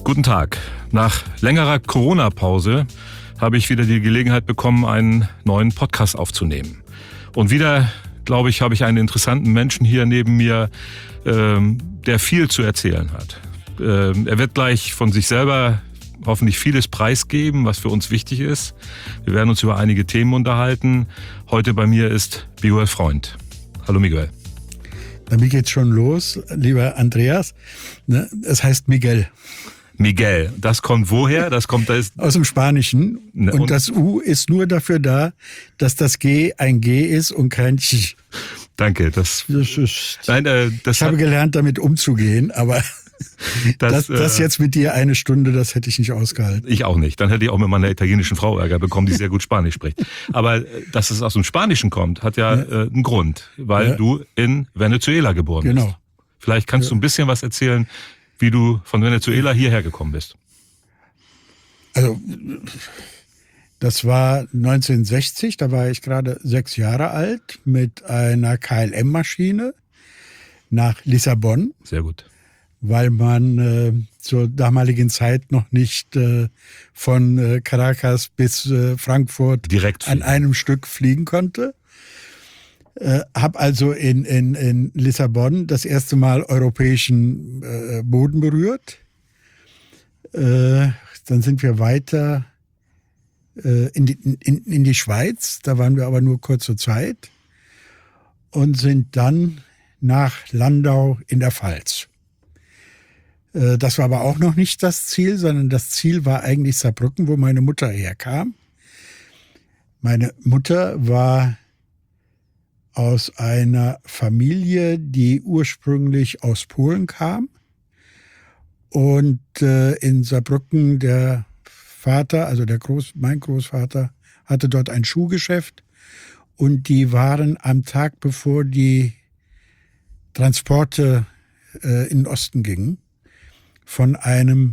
Guten Tag. Nach längerer Corona-Pause habe ich wieder die Gelegenheit bekommen, einen neuen Podcast aufzunehmen. Und wieder, glaube ich, habe ich einen interessanten Menschen hier neben mir, der viel zu erzählen hat. Er wird gleich von sich selber hoffentlich vieles preisgeben, was für uns wichtig ist. Wir werden uns über einige Themen unterhalten. Heute bei mir ist Miguel Freund. Hallo Miguel. Damit geht's schon los, lieber Andreas. Es heißt Miguel. Miguel, das kommt woher? Das kommt aus dem Spanischen. Und das U ist nur dafür da, dass das G ein G ist und kein Ch. Danke. Ich habe gelernt, damit umzugehen, aber das jetzt mit dir eine Stunde, das hätte ich nicht ausgehalten. Ich auch nicht. Dann hätte ich auch mit meiner italienischen Frau Ärger bekommen, die sehr gut Spanisch spricht. Aber dass es aus dem Spanischen kommt, hat ja einen Grund, weil du in Venezuela geboren bist. Vielleicht kannst du ein bisschen was erzählen, wie du von Venezuela hierher gekommen bist. Also, das war 1960, da war ich gerade 6 Jahre alt, mit einer KLM-Maschine nach Lissabon. Sehr gut. Weil man zur damaligen Zeit noch nicht von Caracas bis Frankfurt direkt an einem Stück fliegen konnte. Habe also in Lissabon das erste Mal europäischen Boden berührt. Dann sind wir weiter in die Schweiz, da waren wir aber nur kurze Zeit und sind dann nach Landau in der Pfalz. Das war aber auch noch nicht das Ziel, sondern das Ziel war eigentlich Saarbrücken, wo meine Mutter herkam. Meine Mutter war aus einer Familie, die ursprünglich aus Polen kam. Und in Saarbrücken der Vater, also mein Großvater, hatte dort ein Schuhgeschäft. Und die waren am Tag, bevor die Transporte in den Osten gingen, von einem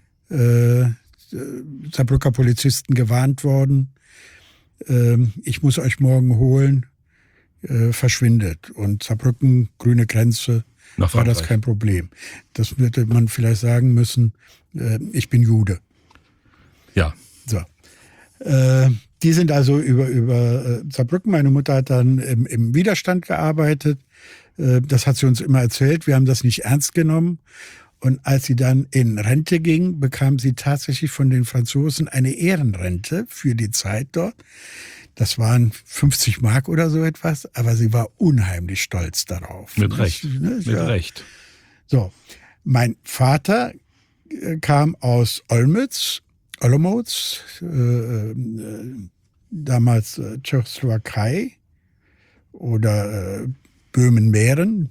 Saarbrücker Polizisten gewarnt worden, ich muss euch morgen holen, verschwindet. Und Saarbrücken, grüne Grenze, war das kein Problem. Das würde man vielleicht sagen müssen, ich bin Jude. Ja. So. Die sind also über Saarbrücken. Meine Mutter hat dann im Widerstand gearbeitet. Das hat sie uns immer erzählt. Wir haben das nicht ernst genommen. Und als sie dann in Rente ging, bekam sie tatsächlich von den Franzosen eine Ehrenrente für die Zeit dort. Das waren 50 Mark oder so etwas, aber sie war unheimlich stolz darauf. Mit Recht. Mit Recht. So, mein Vater kam aus Olmütz, damals Tschechoslowakei oder Böhmen-Mähren.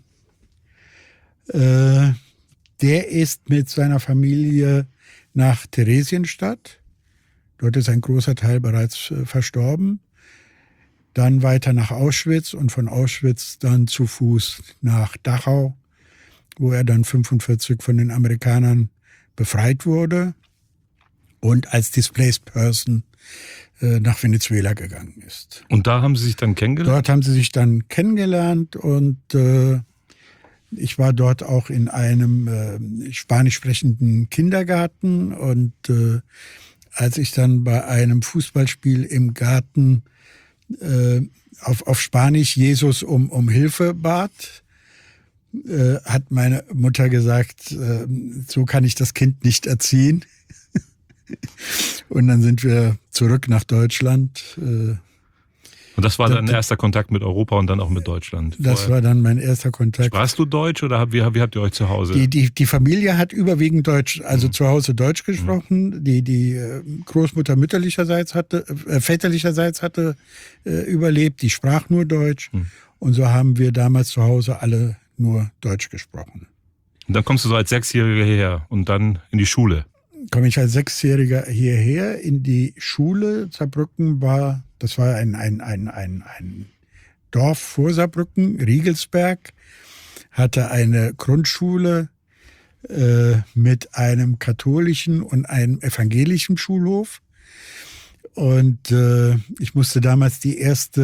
Der ist mit seiner Familie nach Theresienstadt. Dort ist ein großer Teil bereits verstorben. Dann weiter nach Auschwitz und von Auschwitz dann zu Fuß nach Dachau, wo er dann 1945 von den Amerikanern befreit wurde und als Displaced Person nach Venezuela gegangen ist. Und da haben Sie sich dann kennengelernt? Dort haben sie sich dann kennengelernt und ich war dort auch in einem spanisch sprechenden Kindergarten und als ich dann bei einem Fußballspiel im Garten auf Spanisch Jesus um Hilfe bat, hat meine Mutter gesagt, so kann ich das Kind nicht erziehen. Und dann sind wir zurück nach Deutschland. Und das war dein erster Kontakt mit Europa und dann auch mit Deutschland? Das war dann mein erster Kontakt. Sprachst du Deutsch oder wie habt ihr euch zu Hause? Die Familie hat überwiegend Deutsch, also zu Hause Deutsch gesprochen. Die Großmutter väterlicherseits hatte überlebt, die sprach nur Deutsch. Und so haben wir damals zu Hause alle nur Deutsch gesprochen. Und dann kommst du so als 6-Jähriger hierher und dann in die Schule? Komme ich als 6-Jähriger hierher in die Schule. Saarbrücken war ein Dorf vor Saarbrücken, Riegelsberg, hatte eine Grundschule mit einem katholischen und einem evangelischen Schulhof. Und ich musste damals die erste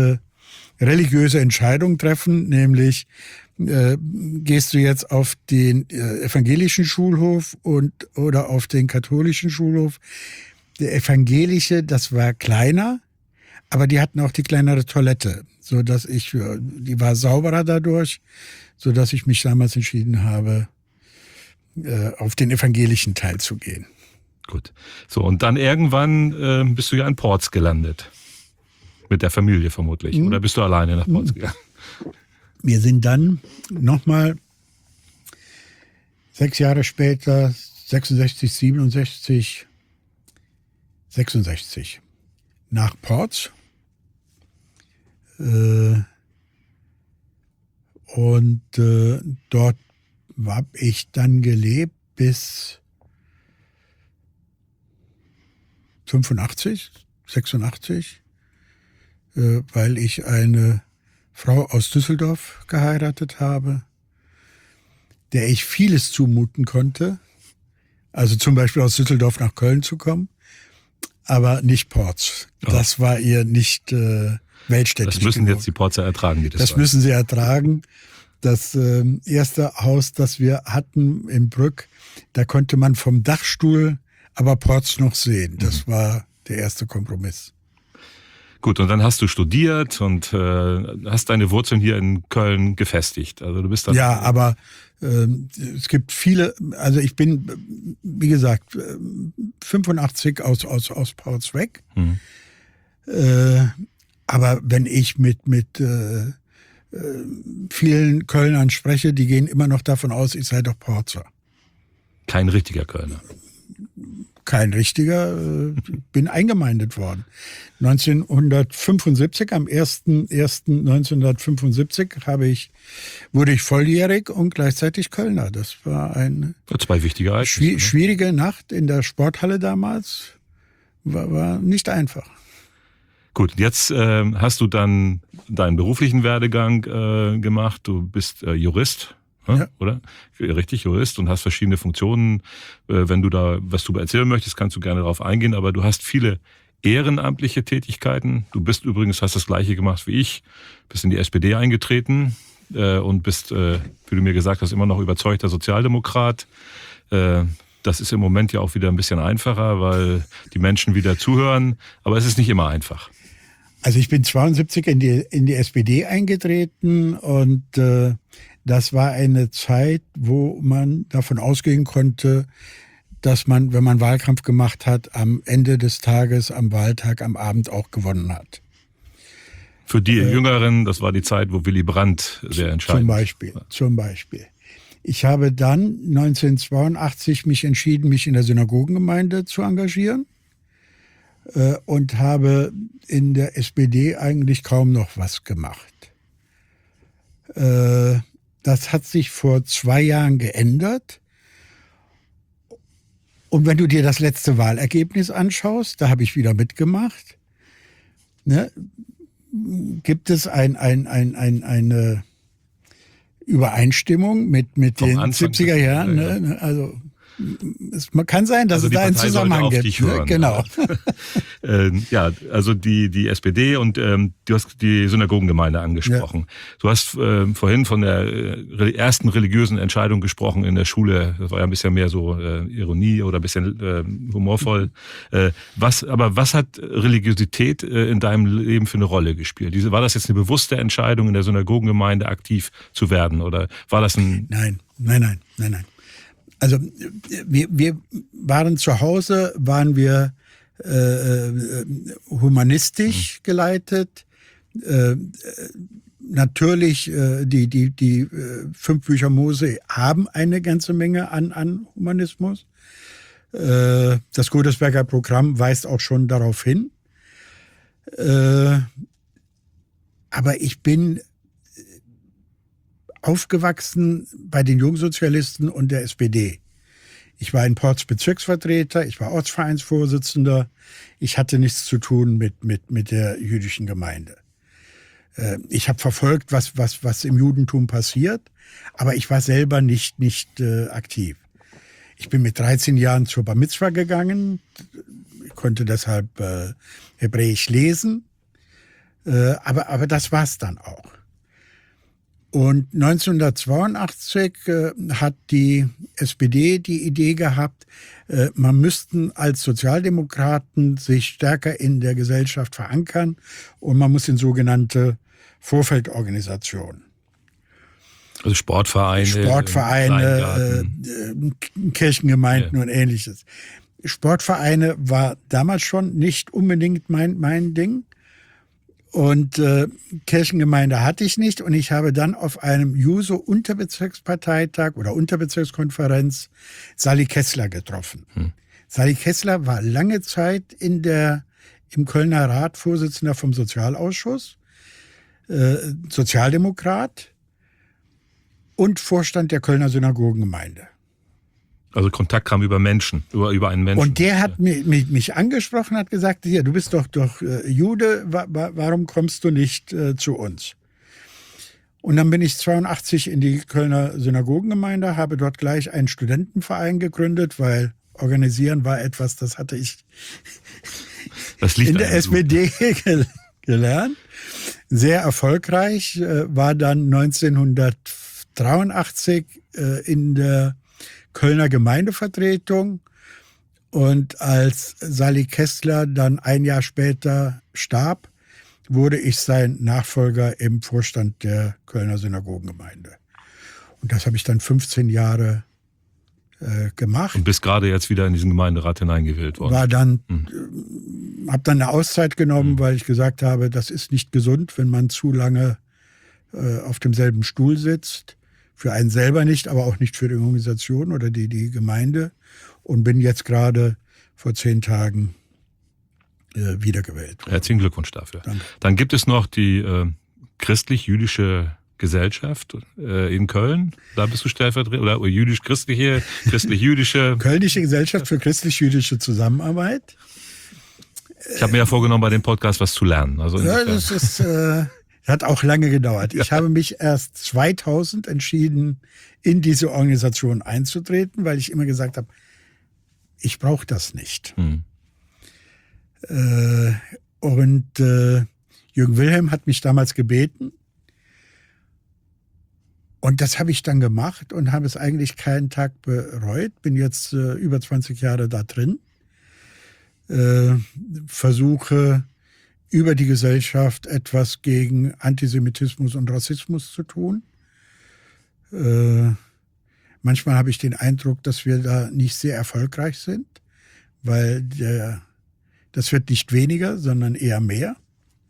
religiöse Entscheidung treffen, nämlich gehst du jetzt auf den evangelischen Schulhof oder auf den katholischen Schulhof. Der evangelische, das war kleiner, aber die hatten auch die kleinere Toilette, die war sauberer dadurch, so dass ich mich damals entschieden habe, auf den evangelischen Teil zu gehen. Gut. So, und dann irgendwann bist du ja in Porz gelandet. Mit der Familie vermutlich. Oder bist du alleine nach Porz gegangen? Wir sind dann nochmal 6 Jahre später, 66 nach Porz. Und dort habe ich dann gelebt bis 85, 86, weil ich eine Frau aus Düsseldorf geheiratet habe, der ich vieles zumuten konnte. Also zum Beispiel aus Düsseldorf nach Köln zu kommen, aber nicht Porz. Das war ihr nicht weltstädtisch. Das müssen jetzt die Porzer ertragen, die das müssen sie ertragen. Das erste Haus, das wir hatten in Brück, da konnte man vom Dachstuhl aber Porz noch sehen. Das war der erste Kompromiss. Gut, und dann hast du studiert und hast deine Wurzeln hier in Köln gefestigt. Also du bist dann ja, aber es gibt viele, also ich bin, wie gesagt, 85 aus Porz weg. Aber wenn ich mit vielen Kölnern spreche, die gehen immer noch davon aus, ich sei doch Porzer. Kein richtiger Kölner. Kein richtiger, bin eingemeindet worden. 1975, am 1.1.1975 wurde ich volljährig und gleichzeitig Kölner. Das war eine 2 wichtige Ereignisse, schwierige Nacht in der Sporthalle damals. War nicht einfach. Gut, jetzt hast du dann deinen beruflichen Werdegang gemacht. Du bist Jurist. Ja. Oder? Richtig, Jurist und hast verschiedene Funktionen. Wenn du da was drüber erzählen möchtest, kannst du gerne darauf eingehen. Aber du hast viele ehrenamtliche Tätigkeiten. Du bist übrigens, hast das Gleiche gemacht wie ich, bist in die SPD eingetreten und bist, wie du mir gesagt hast, immer noch überzeugter Sozialdemokrat. Das ist im Moment ja auch wieder ein bisschen einfacher, weil die Menschen wieder zuhören. Aber es ist nicht immer einfach. Also ich bin 72 in die SPD eingetreten und das war eine Zeit, wo man davon ausgehen konnte, dass man, wenn man Wahlkampf gemacht hat, am Ende des Tages, am Wahltag, am Abend auch gewonnen hat. Für die Jüngeren, das war die Zeit, wo Willy Brandt sehr entscheidend war. Zum Beispiel. Ich habe dann 1982 mich entschieden, mich in der Synagogengemeinde zu engagieren und habe in der SPD eigentlich kaum noch was gemacht. Das hat sich vor 2 Jahren geändert. Und wenn du dir das letzte Wahlergebnis anschaust, da habe ich wieder mitgemacht, ne, gibt es eine Übereinstimmung mit den 70er Jahren. Ne? Also es kann sein, dass es da einen Zusammenhang gibt. Ne? Genau. Ja, also die SPD und du hast die Synagogengemeinde angesprochen. Ja. Du hast vorhin von der ersten religiösen Entscheidung gesprochen in der Schule. Das war ja ein bisschen mehr so Ironie oder ein bisschen humorvoll. Was hat Religiosität in deinem Leben für eine Rolle gespielt? War das jetzt eine bewusste Entscheidung, in der Synagogengemeinde aktiv zu werden? Oder war das ein... Nein. Also wir waren zu Hause, humanistisch geleitet. Natürlich, die 5 Bücher Mose haben eine ganze Menge an Humanismus. Das Godesberger Programm weist auch schon darauf hin. Aber ich bin aufgewachsen bei den Jungsozialisten und der SPD. Ich war in Porz Bezirksvertreter, ich war Ortsvereinsvorsitzender. Ich hatte nichts zu tun mit der jüdischen Gemeinde. Ich habe verfolgt, was im Judentum passiert, aber ich war selber nicht aktiv. Ich bin mit 13 Jahren zur Bar Mitzwa gegangen, ich konnte deshalb Hebräisch lesen. Aber das war's dann auch. Und 1982 hat die SPD die Idee gehabt, man müssten als Sozialdemokraten sich stärker in der Gesellschaft verankern und man muss in sogenannte Vorfeldorganisationen. Also Sportvereine, Kirchengemeinden und Ähnliches. Sportvereine war damals schon nicht unbedingt mein Ding. Und Kirchengemeinde hatte ich nicht. Und ich habe dann auf einem Juso-Unterbezirksparteitag oder Unterbezirkskonferenz Sally Kessler getroffen. Sally Kessler war lange Zeit im Kölner Rat Vorsitzender vom Sozialausschuss, Sozialdemokrat und Vorstand der Kölner Synagogengemeinde. Also Kontakt kam über Menschen, über einen Menschen. Und der hat mich angesprochen, hat gesagt, ja, du bist doch Jude, warum kommst du nicht zu uns? Und dann bin ich 82 in die Kölner Synagogengemeinde, habe dort gleich einen Studentenverein gegründet, weil organisieren war etwas, das hatte ich in der SPD gelernt. Sehr erfolgreich, war dann 1983 in der Kölner Gemeindevertretung und als Sally Kessler dann ein Jahr später starb, wurde ich sein Nachfolger im Vorstand der Kölner Synagogengemeinde. Und das habe ich dann 15 Jahre gemacht. Und bist gerade jetzt wieder in diesen Gemeinderat hineingewählt worden. Habe dann eine Auszeit genommen, weil ich gesagt habe, das ist nicht gesund, wenn man zu lange auf demselben Stuhl sitzt. Für einen selber nicht, aber auch nicht für die Organisation oder die Gemeinde. Und bin jetzt gerade vor 10 Tagen wiedergewählt worden. Herzlichen Glückwunsch dafür. Danke. Dann gibt es noch die christlich-jüdische Gesellschaft in Köln. Da bist du Stellvertreter. Oder christlich-jüdische. Kölnische Gesellschaft für christlich-jüdische Zusammenarbeit. Ich habe mir ja vorgenommen, bei dem Podcast was zu lernen. Also ja, das ist... hat auch lange gedauert. Ich habe mich erst 2000 entschieden, in diese Organisation einzutreten, weil ich immer gesagt habe, ich brauche das nicht. Und Jürgen Wilhelm hat mich damals gebeten. Und das habe ich dann gemacht und habe es eigentlich keinen Tag bereut. Bin jetzt über 20 Jahre da drin. Versuche über die Gesellschaft etwas gegen Antisemitismus und Rassismus zu tun. Manchmal habe ich den Eindruck, dass wir da nicht sehr erfolgreich sind, weil das wird nicht weniger, sondern eher mehr.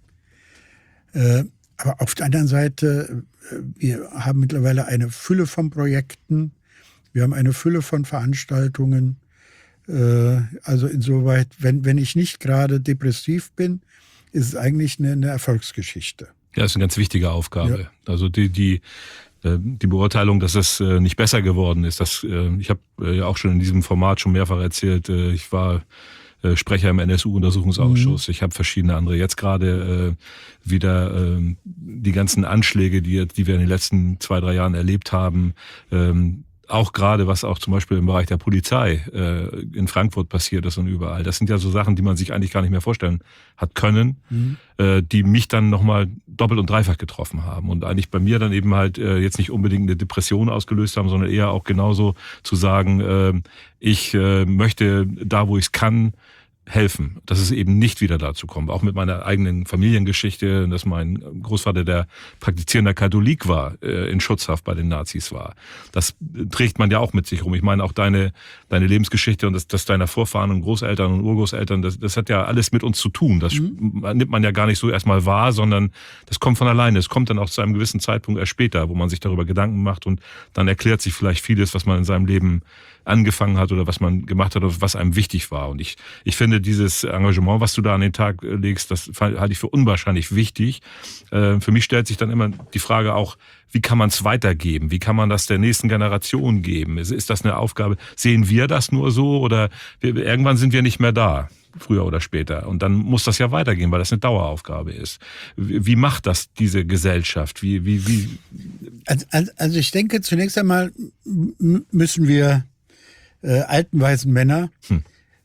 Aber auf der anderen Seite, wir haben mittlerweile eine Fülle von Projekten, wir haben eine Fülle von Veranstaltungen. Also insoweit, wenn ich nicht gerade depressiv bin, ist es eigentlich eine Erfolgsgeschichte. Ja, das ist eine ganz wichtige Aufgabe. Ja. Also die Beurteilung, dass es nicht besser geworden ist, ich habe ja auch schon in diesem Format schon mehrfach erzählt, ich war Sprecher im NSU-Untersuchungsausschuss. Ich habe verschiedene andere. Jetzt gerade wieder die ganzen Anschläge, die wir in den letzten 2-3 Jahren erlebt haben, auch gerade, was auch zum Beispiel im Bereich der Polizei in Frankfurt passiert ist und überall. Das sind ja so Sachen, die man sich eigentlich gar nicht mehr vorstellen hat können, die mich dann nochmal doppelt und dreifach getroffen haben. Und eigentlich bei mir dann eben halt jetzt nicht unbedingt eine Depression ausgelöst haben, sondern eher auch genauso zu sagen, ich möchte da, wo ich es kann, helfen, dass es eben nicht wieder dazu kommt. Auch mit meiner eigenen Familiengeschichte, dass mein Großvater, der praktizierender Katholik war, in Schutzhaft bei den Nazis war. Das trägt man ja auch mit sich rum. Ich meine, auch deine Lebensgeschichte und das deiner Vorfahren und Großeltern und Urgroßeltern, das hat ja alles mit uns zu tun. Das nimmt man ja gar nicht so erstmal wahr, sondern das kommt von alleine. Es kommt dann auch zu einem gewissen Zeitpunkt erst später, wo man sich darüber Gedanken macht und dann erklärt sich vielleicht vieles, was man in seinem Leben angefangen hat oder was man gemacht hat oder was einem wichtig war. Und ich finde dieses Engagement, was du da an den Tag legst, das halte ich für unwahrscheinlich wichtig. Für mich stellt sich dann immer die Frage auch, wie kann man es weitergeben? Wie kann man das der nächsten Generation geben? Ist das eine Aufgabe? Sehen wir das nur so oder irgendwann sind wir nicht mehr da? Früher oder später. Und dann muss das ja weitergehen, weil das eine Daueraufgabe ist. Wie macht das diese Gesellschaft? Wie? Also ich denke, zunächst einmal müssen wir alten weißen Männer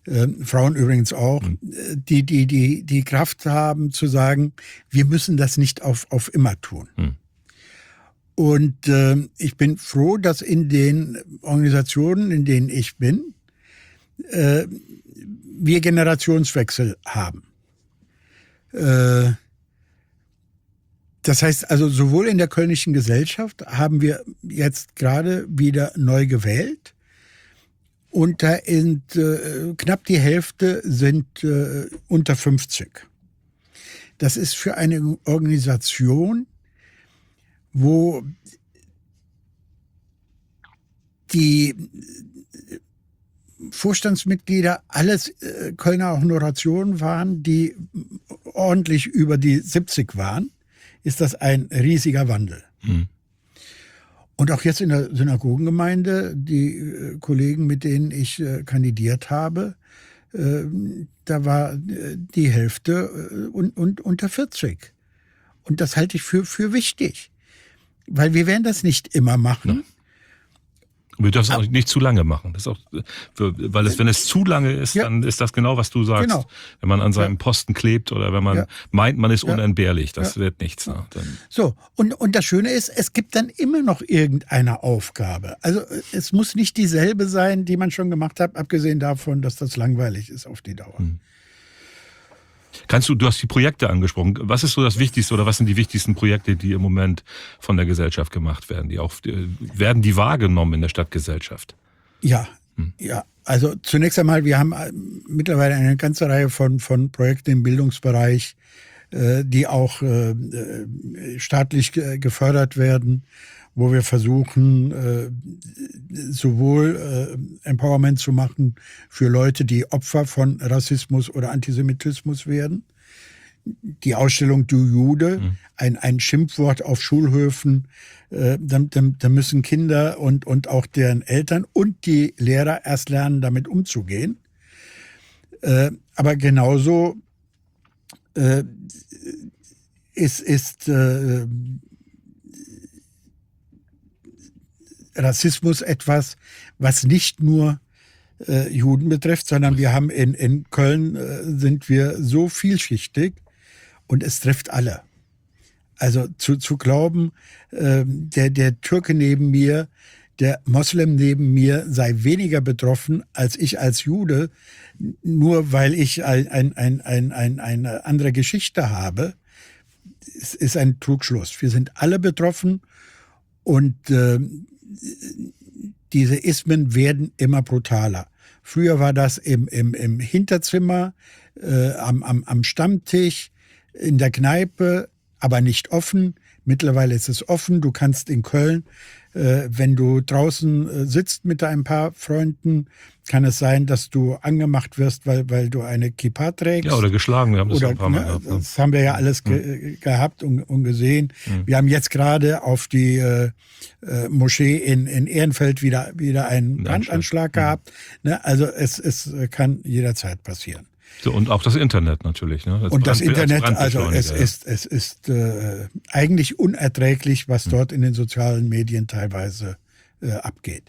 Frauen übrigens auch, die Kraft haben zu sagen, wir müssen das nicht auf immer tun. Und ich bin froh, dass in den Organisationen, in denen ich bin, wir Generationswechsel haben. Das heißt also, sowohl in der Kölnischen Gesellschaft haben wir jetzt gerade wieder neu gewählt. Und da sind knapp die Hälfte sind unter 50. Das ist für eine Organisation, wo die Vorstandsmitglieder alles Kölner Honorationen waren, die ordentlich über die 70 waren, ist das ein riesiger Wandel. Und auch jetzt in der Synagogengemeinde, die Kollegen, mit denen ich kandidiert habe, da war die Hälfte und unter 40. Und das halte ich für wichtig. Weil wir werden das nicht immer machen. Ja. Wir dürfen es auch nicht zu lange machen. Das ist auch, wenn es zu lange ist, dann ist das genau, was du sagst. Genau. Wenn man an seinem Posten klebt oder wenn man meint, man ist unentbehrlich, das wird nichts. Ne? So, und das Schöne ist, es gibt dann immer noch irgendeine Aufgabe. Also es muss nicht dieselbe sein, die man schon gemacht hat, abgesehen davon, dass das langweilig ist auf die Dauer. Du hast die Projekte angesprochen. Was ist so das Wichtigste oder was sind die wichtigsten Projekte, die im Moment von der Gesellschaft gemacht werden? Werden die wahrgenommen in der Stadtgesellschaft? Ja, also zunächst einmal, wir haben mittlerweile eine ganze Reihe von Projekten im Bildungsbereich, die auch staatlich gefördert werden, wo wir versuchen, sowohl Empowerment zu machen für Leute, die Opfer von Rassismus oder Antisemitismus werden. Die Ausstellung Du Jude, ein Schimpfwort auf Schulhöfen, da müssen Kinder und auch deren Eltern und die Lehrer erst lernen, damit umzugehen. Aber genauso ist Rassismus etwas, was nicht nur Juden betrifft, sondern wir haben in Köln sind wir so vielschichtig und es trifft alle. Also zu glauben, der Türke neben mir, der Moslem neben mir sei weniger betroffen als ich als Jude, nur weil ich eine andere Geschichte habe, ist ein Trugschluss. Wir sind alle betroffen und diese Ismen werden immer brutaler. Früher war das im Hinterzimmer, am Stammtisch, in der Kneipe, aber nicht offen. Mittlerweile ist es offen. Du kannst in Köln, wenn du draußen sitzt mit ein paar Freunden, kann es sein, dass du angemacht wirst, weil du eine Kippa trägst. Ja, oder geschlagen. Wir haben das ein paar Mal gehabt. Das haben wir ja alles gehabt und gesehen. Wir haben jetzt gerade auf die Moschee in Ehrenfeld wieder einen Brandanschlag gehabt. Also es kann jederzeit passieren. So, und auch das Internet natürlich. Ne? Und das Internet, also es ist eigentlich unerträglich, was dort in den sozialen Medien teilweise abgeht.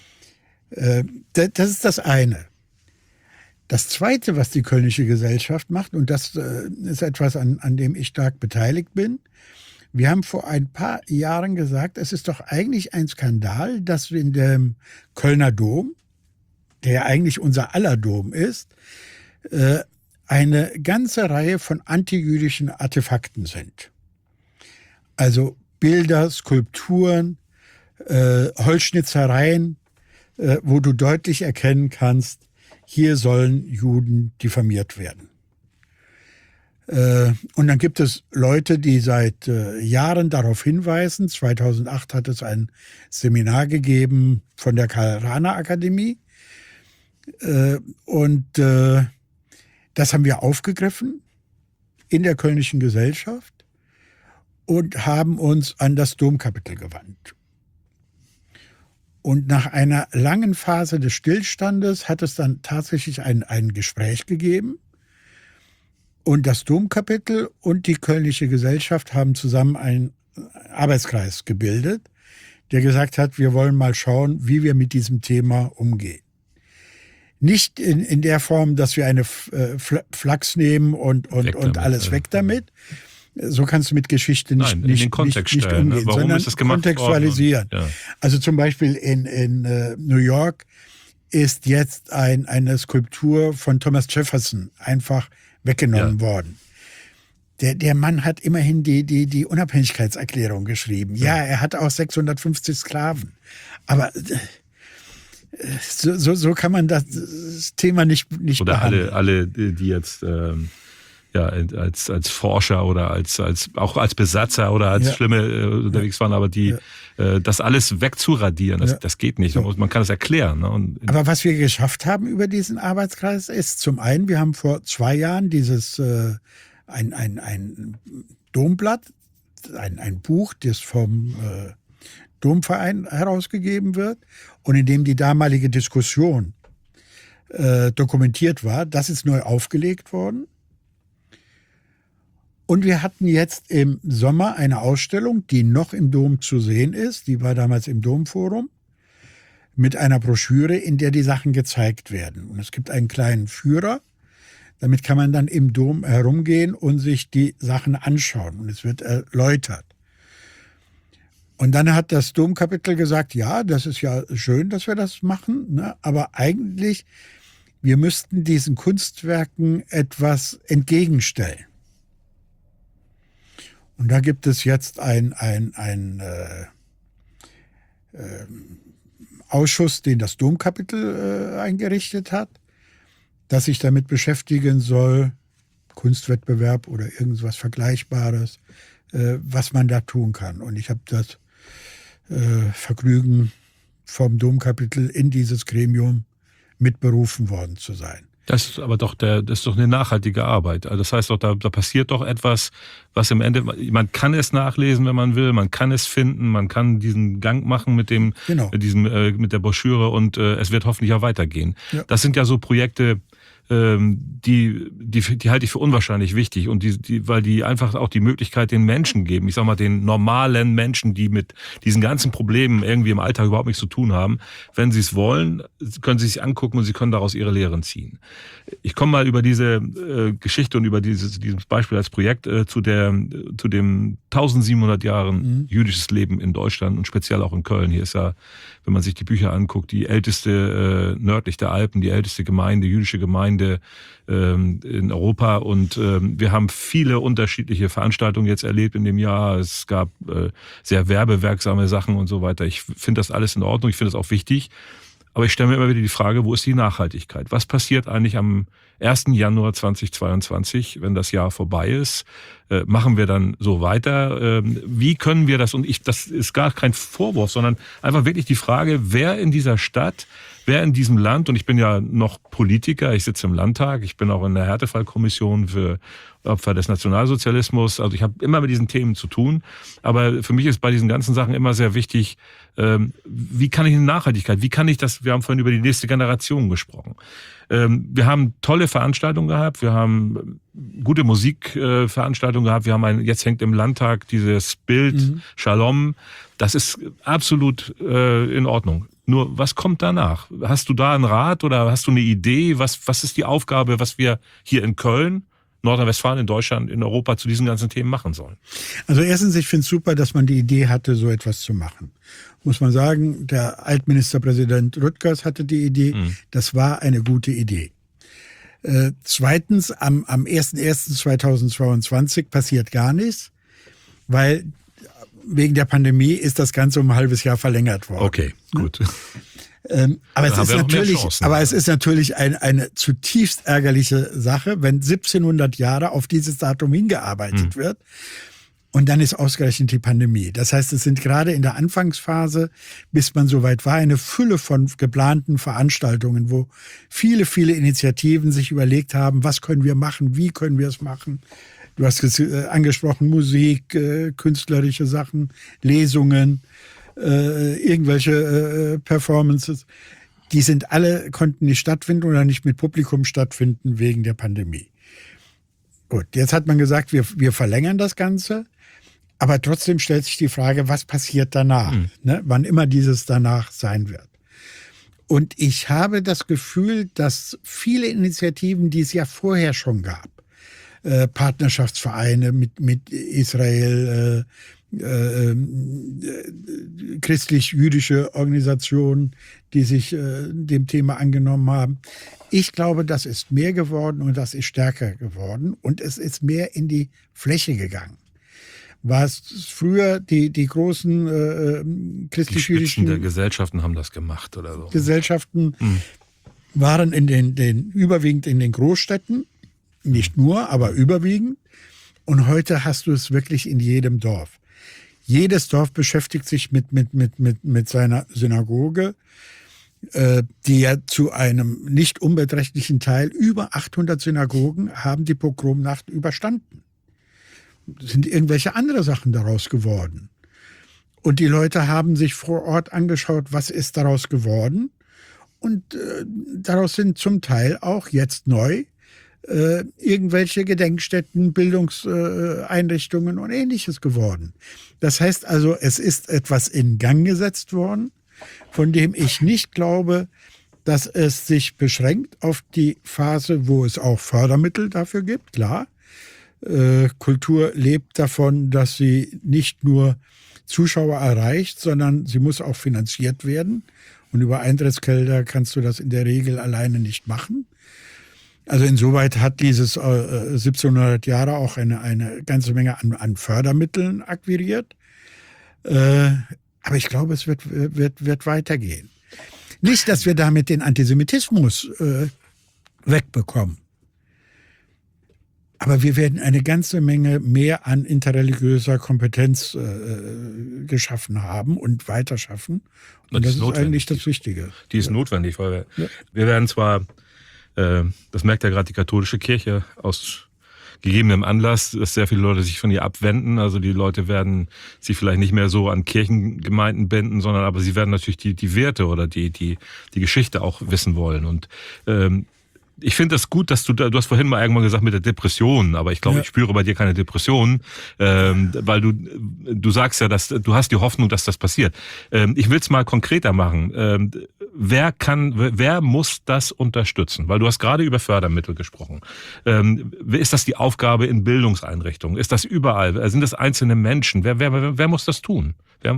Das ist das eine. Das Zweite, was die Kölnische Gesellschaft macht, und das ist etwas, an dem ich stark beteiligt bin, wir haben vor ein paar Jahren gesagt, es ist doch eigentlich ein Skandal, dass wir in dem Kölner Dom, der ja eigentlich unser aller Dom ist, eine ganze Reihe von antijüdischen Artefakten sind. Also Bilder, Skulpturen, Holzschnitzereien, wo du deutlich erkennen kannst, hier sollen Juden diffamiert werden. Und dann gibt es Leute, die seit Jahren darauf hinweisen. 2008 hat es ein Seminar gegeben von der Karl-Rahner-Akademie. Und das haben wir aufgegriffen in der Kölnischen Gesellschaft und haben uns an das Domkapitel gewandt. Und nach einer langen Phase des Stillstandes hat es dann tatsächlich ein Gespräch gegeben. Und das Domkapitel und die Kölnische Gesellschaft haben zusammen einen Arbeitskreis gebildet, der gesagt hat, wir wollen mal schauen, wie wir mit diesem Thema umgehen. Nicht in der Form, dass wir eine Flachs nehmen und alles weg damit. So kannst du mit Geschichte nicht umgehen, ne? Warum sondern ist das gemacht kontextualisieren. worden? Ja. Also zum Beispiel in New York ist jetzt eine Skulptur von Thomas Jefferson einfach weggenommen worden. Der Mann hat immerhin die Unabhängigkeitserklärung geschrieben. Ja, er hat auch 650 Sklaven. Aber so kann man das Thema nicht oder behandeln. alle, die jetzt als Forscher oder auch als Besatzer oder als Schlimme unterwegs waren, aber das alles wegzuradieren, das geht nicht. So. Man kann es erklären. Ne? Aber was wir geschafft haben über diesen Arbeitskreis ist zum einen, wir haben vor 2 Jahren dieses ein Domblatt, ein Buch, das vom Domverein herausgegeben wird und in dem die damalige Diskussion dokumentiert war. Das ist neu aufgelegt worden. Und wir hatten jetzt im Sommer eine Ausstellung, die noch im Dom zu sehen ist. Die war damals im Domforum mit einer Broschüre, in der die Sachen gezeigt werden. Und es gibt einen kleinen Führer. Damit kann man dann im Dom herumgehen und sich die Sachen anschauen. Und es wird erläutert. Und dann hat das Domkapitel gesagt, ja, das ist ja schön, dass wir das machen, ne? Aber eigentlich, wir müssten diesen Kunstwerken etwas entgegenstellen. Und da gibt es jetzt ein Ausschuss, den das Domkapitel eingerichtet hat, das sich damit beschäftigen soll, Kunstwettbewerb oder irgendwas Vergleichbares, was man da tun kann. Und ich habe das Vergnügen, vom Domkapitel in dieses Gremium mitberufen worden zu sein. Das ist aber doch das ist doch eine nachhaltige Arbeit. Also das heißt doch, da passiert doch etwas, was im Ende, man kann es nachlesen, wenn man will, man kann es finden, man kann diesen Gang machen mit dem, mit der Broschüre und es wird hoffentlich auch weitergehen. Ja. Das sind ja so Projekte, die halte ich für unwahrscheinlich wichtig und weil die einfach auch die Möglichkeit den Menschen geben, ich sag mal den normalen Menschen, die mit diesen ganzen Problemen irgendwie im Alltag überhaupt nichts zu tun haben, wenn sie es wollen, können sie sich angucken und sie können daraus ihre Lehren ziehen. Ich komme mal über diese Geschichte und über dieses Beispiel als Projekt zu dem 1700 Jahren jüdisches Leben in Deutschland und speziell auch in Köln. Hier ist ja, wenn man sich die Bücher anguckt, die älteste nördlich der Alpen, die älteste jüdische Gemeinde in Europa und wir haben viele unterschiedliche Veranstaltungen jetzt erlebt in dem Jahr. Es gab sehr werbewirksame Sachen und so weiter. Ich finde das alles in Ordnung, ich finde das auch wichtig. Aber ich stelle mir immer wieder die Frage, wo ist die Nachhaltigkeit? Was passiert eigentlich am 1. Januar 2022, wenn das Jahr vorbei ist? Machen wir dann so weiter? Wie können wir das? Und das ist gar kein Vorwurf, sondern einfach wirklich die Frage, wer in dieser Stadt, wer in diesem Land, und ich bin ja noch Politiker, ich sitze im Landtag, ich bin auch in der Härtefallkommission für Opfer des Nationalsozialismus, also ich habe immer mit diesen Themen zu tun, aber für mich ist bei diesen ganzen Sachen immer sehr wichtig, wie kann ich eine Nachhaltigkeit, wie kann ich das, wir haben vorhin über die nächste Generation gesprochen. Wir haben tolle Veranstaltungen gehabt, wir haben gute Musikveranstaltungen gehabt, wir haben jetzt hängt im Landtag dieses Bild Shalom, das ist absolut in Ordnung. Nur, was kommt danach? Hast du da einen Rat oder hast du eine Idee? Was ist die Aufgabe, was wir hier in Köln, Nordrhein-Westfalen, in Deutschland, in Europa zu diesen ganzen Themen machen sollen? Also erstens, ich finde es super, dass man die Idee hatte, so etwas zu machen. Muss man sagen, der Altministerpräsident Rüttgers hatte die Idee. Das war eine gute Idee. Zweitens, am 01.01.2022 passiert gar nichts, weil wegen der Pandemie ist das Ganze um ein halbes Jahr verlängert worden. Okay, gut. Aber es ist natürlich eine zutiefst ärgerliche Sache, wenn 1700 Jahre auf dieses Datum hingearbeitet wird und dann ist ausgerechnet die Pandemie. Das heißt, es sind gerade in der Anfangsphase, bis man soweit war, eine Fülle von geplanten Veranstaltungen, wo viele, viele Initiativen sich überlegt haben, was können wir machen, wie können wir es machen. Du hast angesprochen, Musik, künstlerische Sachen, Lesungen, irgendwelche Performances. Die konnten nicht stattfinden oder nicht mit Publikum stattfinden wegen der Pandemie. Gut, jetzt hat man gesagt, wir verlängern das Ganze, aber trotzdem stellt sich die Frage, was passiert danach, ne? Wann immer dieses danach sein wird. Und ich habe das Gefühl, dass viele Initiativen, die es ja vorher schon gab, Partnerschaftsvereine mit Israel, christlich-jüdische Organisationen, die sich dem Thema angenommen haben. Ich glaube, das ist mehr geworden und das ist stärker geworden und es ist mehr in die Fläche gegangen. Was früher die großen christlich-jüdischen... Die Spitzen der Gesellschaften haben das gemacht oder so. Gesellschaften waren überwiegend in den Großstädten, nicht nur, aber überwiegend. Und heute hast du es wirklich in jedem Dorf. Jedes Dorf beschäftigt sich mit seiner Synagoge, die ja zu einem nicht unbeträchtlichen Teil, über 800 Synagogen haben die Pogromnacht überstanden. Es sind irgendwelche andere Sachen daraus geworden. Und die Leute haben sich vor Ort angeschaut, was ist daraus geworden. Und daraus sind zum Teil auch jetzt neu irgendwelche Gedenkstätten, Bildungseinrichtungen und Ähnliches geworden. Das heißt also, es ist etwas in Gang gesetzt worden, von dem ich nicht glaube, dass es sich beschränkt auf die Phase, wo es auch Fördermittel dafür gibt, klar. Kultur lebt davon, dass sie nicht nur Zuschauer erreicht, sondern sie muss auch finanziert werden. Und über Eintrittsgelder kannst du das in der Regel alleine nicht machen. Also insoweit hat dieses 1700 Jahre auch eine ganze Menge an Fördermitteln akquiriert. Aber ich glaube, es wird weitergehen. Nicht, dass wir damit den Antisemitismus wegbekommen. Aber wir werden eine ganze Menge mehr an interreligiöser Kompetenz geschaffen haben und weiter schaffen. Und das ist eigentlich das Wichtige. Die ist notwendig, weil wir werden zwar, das merkt ja gerade die katholische Kirche aus gegebenem Anlass, dass sehr viele Leute sich von ihr abwenden. Also die Leute werden sich vielleicht nicht mehr so an Kirchengemeinden binden, sondern aber sie werden natürlich die Werte oder die Geschichte auch wissen wollen. Und ich finde das gut, dass du hast vorhin mal irgendwann gesagt mit der Depression, aber ich glaube, ich spüre bei dir keine Depression, weil du sagst ja, dass du hast die Hoffnung, dass das passiert. Ich will es mal konkreter machen. Wer muss das unterstützen? Weil du hast gerade über Fördermittel gesprochen. Ist das die Aufgabe in Bildungseinrichtungen? Ist das überall? Sind das einzelne Menschen? Wer muss das tun?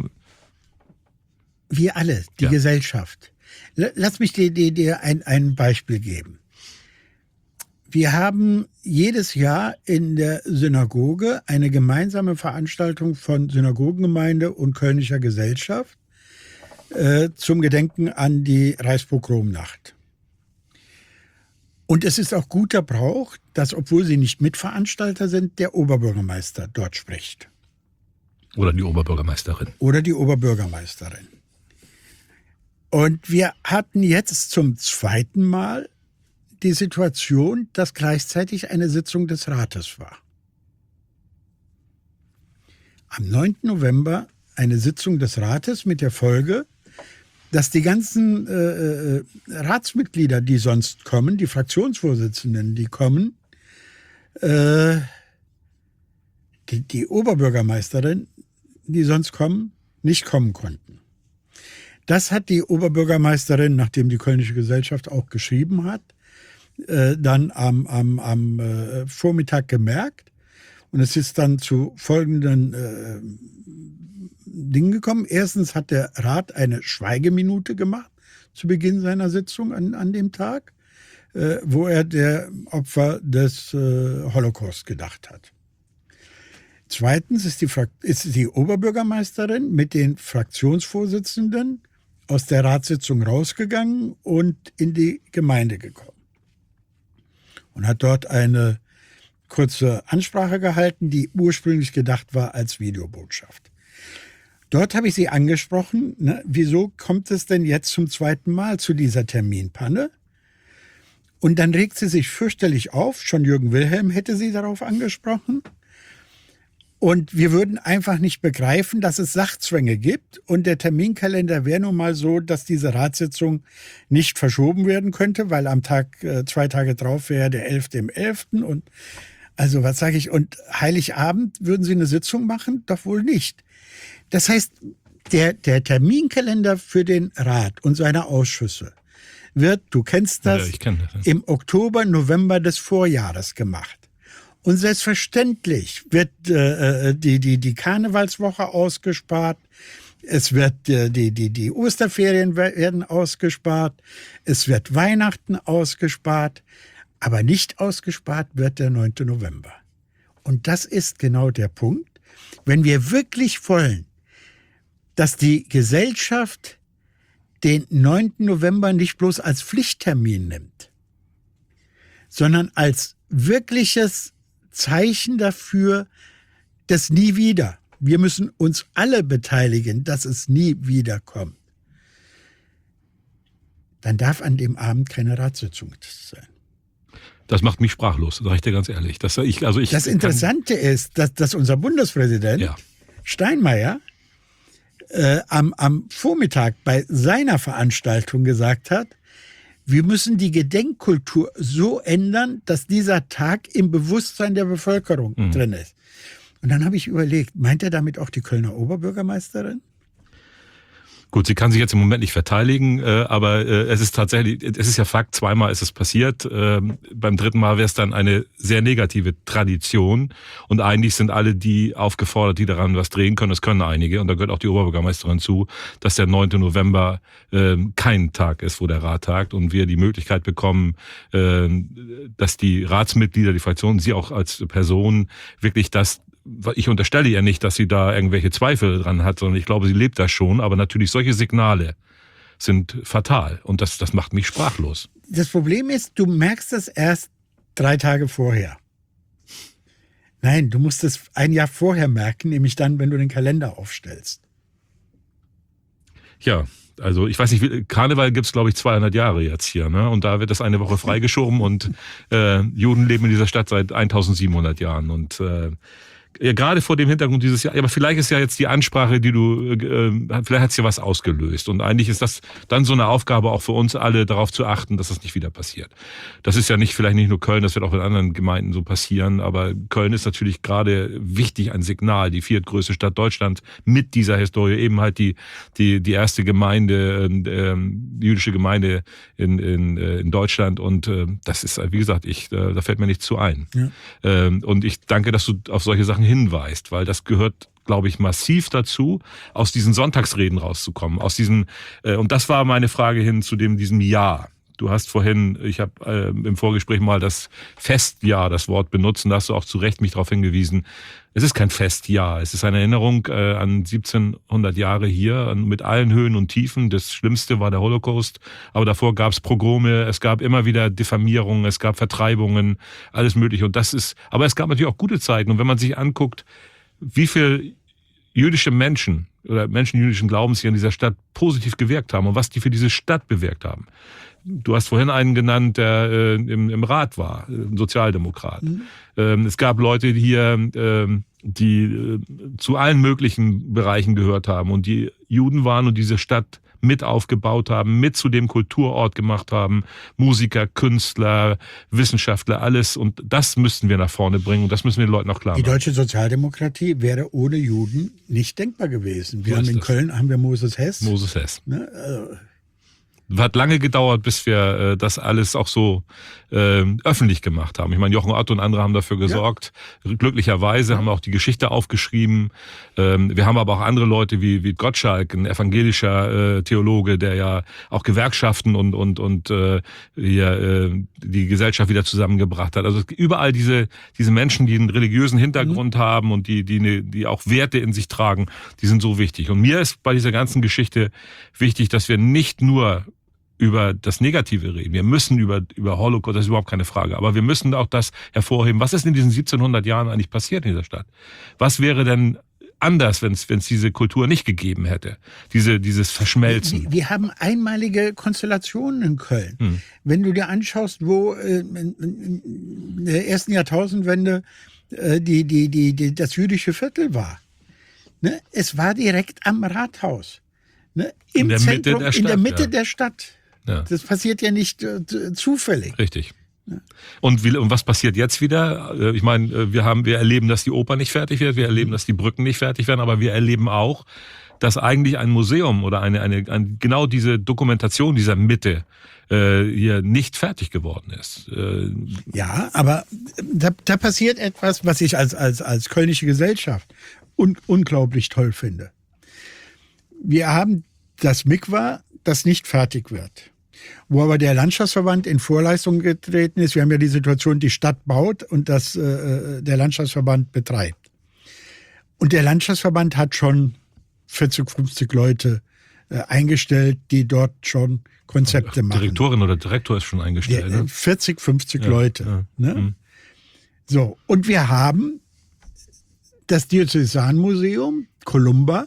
Wir alle, die Gesellschaft. Lass mich dir ein Beispiel geben. Wir haben jedes Jahr in der Synagoge eine gemeinsame Veranstaltung von Synagogengemeinde und Kölnischer Gesellschaft zum Gedenken an die Reichspogromnacht. Und es ist auch guter Brauch, dass, obwohl sie nicht Mitveranstalter sind, der Oberbürgermeister dort spricht. Oder die Oberbürgermeisterin. Oder die Oberbürgermeisterin. Und wir hatten jetzt zum zweiten Mal die Situation, dass gleichzeitig eine Sitzung des Rates war. Am 9. November eine Sitzung des Rates mit der Folge, dass die ganzen Ratsmitglieder, die sonst kommen, die Fraktionsvorsitzenden, die kommen, die Oberbürgermeisterin, die sonst kommen, nicht kommen konnten. Das hat die Oberbürgermeisterin, nachdem die Kölnische Gesellschaft auch geschrieben hat, dann am Vormittag gemerkt. Und es ist dann zu folgenden Dingen gekommen. Erstens hat der Rat eine Schweigeminute gemacht zu Beginn seiner Sitzung an dem Tag, wo er der Opfer des Holocaust gedacht hat. Zweitens ist die Oberbürgermeisterin mit den Fraktionsvorsitzenden aus der Ratssitzung rausgegangen und in die Gemeinde gekommen. Und hat dort eine kurze Ansprache gehalten, die ursprünglich gedacht war als Videobotschaft. Dort habe ich sie angesprochen, wieso kommt es denn jetzt zum zweiten Mal zu dieser Terminpanne? Und dann regt sie sich fürchterlich auf, schon Jürgen Wilhelm hätte sie darauf angesprochen. Und wir würden einfach nicht begreifen, dass es Sachzwänge gibt. Und der Terminkalender wäre nun mal so, dass diese Ratssitzung nicht verschoben werden könnte, weil am Tag, 2 Tage drauf wäre der 11.11. Und also was sage ich, und Heiligabend würden Sie eine Sitzung machen? Doch wohl nicht. Das heißt, der Terminkalender für den Rat und seine Ausschüsse wird, du kennst das, Ja, ich kenn das. im Oktober, November des Vorjahres gemacht. Und selbstverständlich wird die Karnevalswoche ausgespart. Es wird die Osterferien werden ausgespart. Es wird Weihnachten ausgespart. Aber nicht ausgespart wird der 9. November. Und das ist genau der Punkt. Wenn wir wirklich wollen, dass die Gesellschaft den 9. November nicht bloß als Pflichttermin nimmt, sondern als wirkliches Zeichen dafür, dass nie wieder. Wir müssen uns alle beteiligen, dass es nie wieder kommt. Dann darf an dem Abend keine Ratssitzung sein. Das macht mich sprachlos, sage ich dir ganz ehrlich. Das Interessante ist, dass unser Bundespräsident Steinmeier am Vormittag bei seiner Veranstaltung gesagt hat, wir müssen die Gedenkkultur so ändern, dass dieser Tag im Bewusstsein der Bevölkerung drin ist. Und dann habe ich überlegt, meint er damit auch die Kölner Oberbürgermeisterin? Gut, sie kann sich jetzt im Moment nicht verteidigen, aber es ist tatsächlich, es ist ja Fakt, zweimal ist es passiert. Beim dritten Mal wäre es dann eine sehr negative Tradition. Und eigentlich sind alle die aufgefordert, die daran was drehen können. Das können einige, und da gehört auch die Oberbürgermeisterin zu, dass der 9. November kein Tag ist, wo der Rat tagt und wir die Möglichkeit bekommen, dass die Ratsmitglieder, die Fraktionen, sie auch als Person wirklich das, ich unterstelle ihr nicht, dass sie da irgendwelche Zweifel dran hat, sondern ich glaube, sie lebt das schon. Aber natürlich solche Signale sind fatal und das macht mich sprachlos. Das Problem ist, du merkst das erst 3 Tage vorher. Nein, du musst es ein Jahr vorher merken, nämlich dann, wenn du den Kalender aufstellst. Ja, also ich weiß nicht, Karneval gibt's glaube ich 200 Jahre jetzt hier, ne? Und da wird das eine Woche freigeschoben und Juden leben in dieser Stadt seit 1700 Jahren und ja, gerade vor dem Hintergrund dieses Jahr, aber vielleicht ist ja jetzt die Ansprache, die du, vielleicht hat's ja was ausgelöst. Und eigentlich ist das dann so eine Aufgabe auch für uns alle, darauf zu achten, dass das nicht wieder passiert. Das ist ja vielleicht nicht nur Köln, das wird auch in anderen Gemeinden so passieren, aber Köln ist natürlich gerade wichtig, ein Signal, die 4. größte Stadt Deutschlands mit dieser Historie, eben halt die erste Gemeinde, die jüdische Gemeinde in Deutschland und das ist, wie gesagt, da fällt mir nichts zu ein. Ja. Und ich danke, dass du auf solche Sachen hinweist, weil das gehört, glaube ich, massiv dazu, aus diesen Sonntagsreden rauszukommen. Und das war meine Frage hin zu diesem Jahr. Du hast vorhin, ich habe im Vorgespräch mal das Festjahr, das Wort benutzt, und da hast du auch zu Recht mich darauf hingewiesen. Es ist kein Festjahr, es ist eine Erinnerung an 1700 Jahre hier, mit allen Höhen und Tiefen. Das Schlimmste war der Holocaust, aber davor gab es Pogrome, es gab immer wieder Diffamierungen, es gab Vertreibungen, alles Mögliche. Aber es gab natürlich auch gute Zeiten. Und wenn man sich anguckt, wie viel jüdische Menschen oder Menschen jüdischen Glaubens hier in dieser Stadt positiv gewirkt haben und was die für diese Stadt bewirkt haben. Du hast vorhin einen genannt, der im Rat war, ein Sozialdemokrat. Es gab Leute hier, die zu allen möglichen Bereichen gehört haben und die Juden waren und diese Stadt mit aufgebaut haben, mit zu dem Kulturort gemacht haben, Musiker, Künstler, Wissenschaftler, alles. Und das müssten wir nach vorne bringen und das müssen wir den Leuten auch klar machen. Die deutsche Sozialdemokratie wäre ohne Juden nicht denkbar gewesen. Wir haben in Köln Moses Hess. Moses Hess. Ne? Hat lange gedauert, bis wir das alles auch so öffentlich gemacht haben. Ich meine, Jochen Otto und andere haben dafür gesorgt. Ja. Glücklicherweise haben wir auch die Geschichte aufgeschrieben. Wir haben aber auch andere Leute wie Gottschalk, ein evangelischer Theologe, der ja auch Gewerkschaften und hier die Gesellschaft wieder zusammengebracht hat. Also überall diese Menschen, die einen religiösen Hintergrund haben und die auch Werte in sich tragen, die sind so wichtig. Und mir ist bei dieser ganzen Geschichte wichtig, dass wir nicht nur über das Negative reden. Wir müssen über Holocaust, das ist überhaupt keine Frage. Aber wir müssen auch das hervorheben. Was ist in diesen 1700 Jahren eigentlich passiert in dieser Stadt? Was wäre denn anders, wenn es diese Kultur nicht gegeben hätte? Dieses Verschmelzen. Wir haben einmalige Konstellationen in Köln. Wenn du dir anschaust, wo in der ersten Jahrtausendwende das jüdische Viertel war. Ne? Es war direkt am Rathaus. Ne? Im Zentrum, in der Mitte der Stadt. Ja. Das passiert ja nicht zufällig. Richtig. Ja. Und was passiert jetzt wieder? Ich meine, wir erleben, dass die Oper nicht fertig wird, wir erleben, dass die Brücken nicht fertig werden, aber wir erleben auch, dass eigentlich ein Museum oder genau diese Dokumentation dieser Mitte hier nicht fertig geworden ist. Ja, aber da passiert etwas, was ich als kölnische Gesellschaft unglaublich toll finde. Wir haben das Mikwa, das nicht fertig wird. Wo aber der Landschaftsverband in Vorleistung getreten ist. Wir haben ja die Situation, die Stadt baut und der Landschaftsverband betreibt. Und der Landschaftsverband hat schon 40, 50 Leute eingestellt, die dort schon Konzepte machen. Direktorin oder Direktor ist schon eingestellt. Ja, 40, 50 Leute. Ja. Ne? So, und wir haben das Diözesanmuseum, Columba,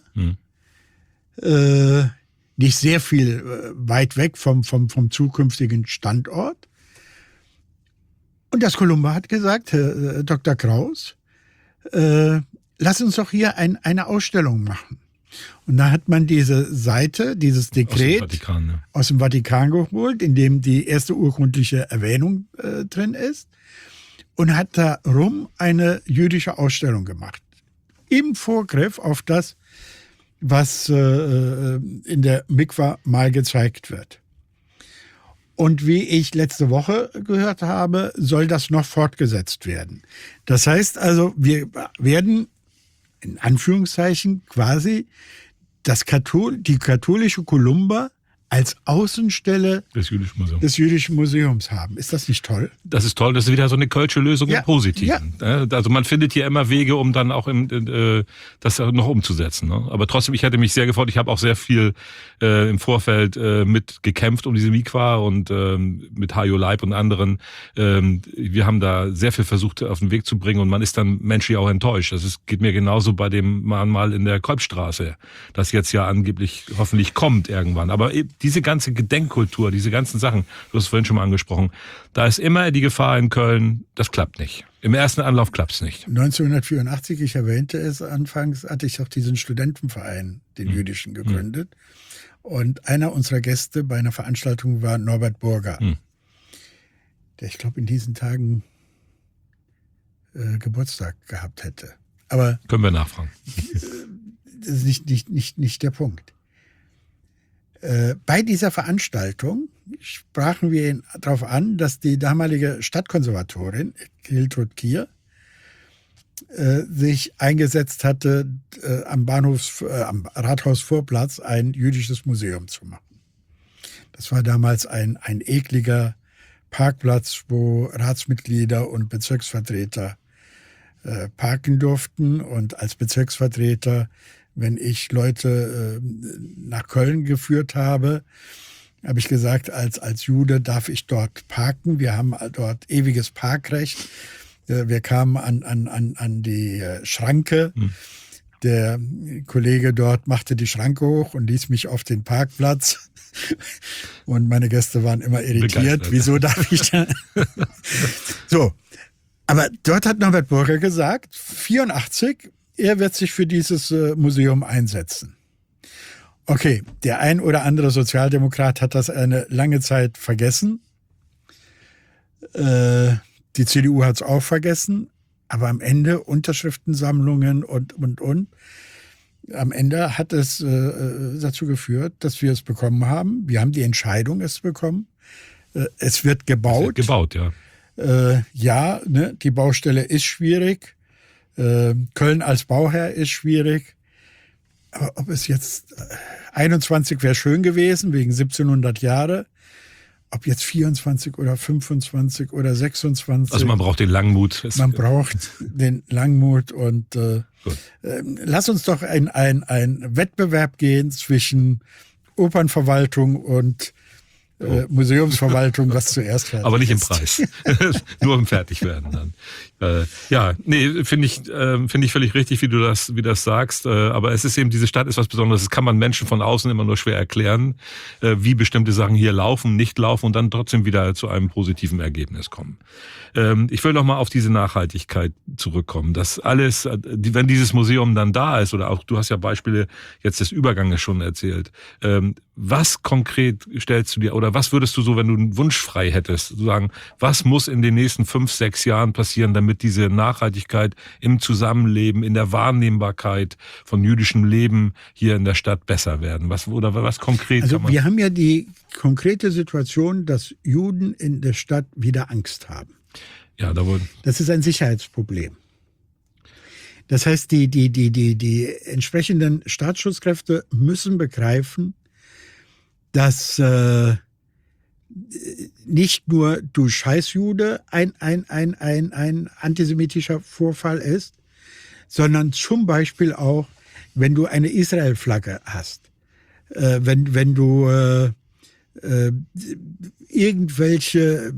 nicht sehr viel weit weg vom zukünftigen Standort. Und das Columba hat gesagt, Herr Dr. Kraus, lass uns doch hier eine Ausstellung machen. Und da hat man diese Seite, dieses Dekret aus dem Vatikan geholt, in dem die erste urkundliche Erwähnung drin ist, und hat darum eine jüdische Ausstellung gemacht. Im Vorgriff auf das, was in der Mikwa mal gezeigt wird. Und wie ich letzte Woche gehört habe, soll das noch fortgesetzt werden. Das heißt also, wir werden in Anführungszeichen quasi die katholische Columba als Außenstelle des Jüdischen Museums haben. Ist das nicht toll? Das ist toll. Das ist wieder so eine kölsche Lösung im Positiven. Ja. Also man findet hier immer Wege, um dann auch das noch umzusetzen. Ne? Aber trotzdem, ich hätte mich sehr gefreut. Ich habe auch sehr viel im Vorfeld mitgekämpft um diese Mikwa und mit Hajo Leib und anderen. Wir haben da sehr viel versucht auf den Weg zu bringen und man ist dann menschlich auch enttäuscht. geht mir genauso bei dem Mahnmal in der Kolbstraße, das jetzt ja angeblich hoffentlich kommt irgendwann. Aber diese ganze Gedenkkultur, diese ganzen Sachen, du hast es vorhin schon mal angesprochen, da ist immer die Gefahr in Köln, das klappt nicht. Im ersten Anlauf klappt es nicht. 1984, ich erwähnte es anfangs, hatte ich auch diesen Studentenverein, den jüdischen, gegründet. Und einer unserer Gäste bei einer Veranstaltung war Norbert Burger, der, ich glaube, in diesen Tagen Geburtstag gehabt hätte. Aber können wir nachfragen. Das ist nicht der Punkt. Bei dieser Veranstaltung sprachen wir ihn darauf an, dass die damalige Stadtkonservatorin Hiltrud Kier sich eingesetzt hatte, am Rathausvorplatz ein jüdisches Museum zu machen. Das war damals ein ekliger Parkplatz, wo Ratsmitglieder und Bezirksvertreter parken durften. Und als Bezirksvertreter, wenn ich Leute nach Köln geführt habe, habe ich gesagt, als Jude darf ich dort parken. Wir haben dort ewiges Parkrecht. Wir kamen an die Schranke. Der Kollege dort machte die Schranke hoch und ließ mich auf den Parkplatz. Und meine Gäste waren immer irritiert. Begeistert. Wieso darf ich da? So. Aber dort hat Norbert Burger gesagt, 1984, er wird sich für dieses Museum einsetzen. Okay, der ein oder andere Sozialdemokrat hat das eine lange Zeit vergessen. Die CDU hat es auch vergessen. Aber am Ende Unterschriftensammlungen und. Am Ende hat es dazu geführt, dass wir es bekommen haben. Wir haben die Entscheidung, es zu bekommen. Es wird gebaut. Es wird gebaut, ja. Ja, ne, die Baustelle ist schwierig. Köln als Bauherr ist schwierig. Aber ob es jetzt 21 wäre schön gewesen, wegen 1700 Jahre. Ob jetzt 24 oder 25 oder 26. Also man braucht den Langmut. Man braucht den Langmut und lass uns doch in ein Wettbewerb gehen zwischen Opernverwaltung und Museumsverwaltung, was zuerst fertig ist. Aber nicht im Preis. Nur im Fertigwerden dann. Finde ich völlig richtig, wie du das sagst. Aber es ist eben, diese Stadt ist was Besonderes. Das kann man Menschen von außen immer nur schwer erklären, wie bestimmte Sachen hier laufen, nicht laufen und dann trotzdem wieder zu einem positiven Ergebnis kommen. Ich will noch mal auf diese Nachhaltigkeit zurückkommen. Das alles, wenn dieses Museum dann da ist, oder auch, du hast ja Beispiele jetzt des Überganges schon erzählt, Was konkret stellst du dir, oder was würdest du so, wenn du einen Wunsch frei hättest, sagen, was muss in den nächsten 5, 6 Jahren passieren, damit diese Nachhaltigkeit im Zusammenleben, in der Wahrnehmbarkeit von jüdischem Leben hier in der Stadt besser werden? Was konkret Also kann man... wir haben ja die konkrete Situation, dass Juden in der Stadt wieder Angst haben. Ja, das ist ein Sicherheitsproblem. Das heißt, die entsprechenden Staatsschutzkräfte müssen begreifen, dass nicht nur du Scheißjude ein antisemitischer Vorfall ist, sondern zum Beispiel auch, wenn du eine Israel-Flagge hast, wenn du irgendwelche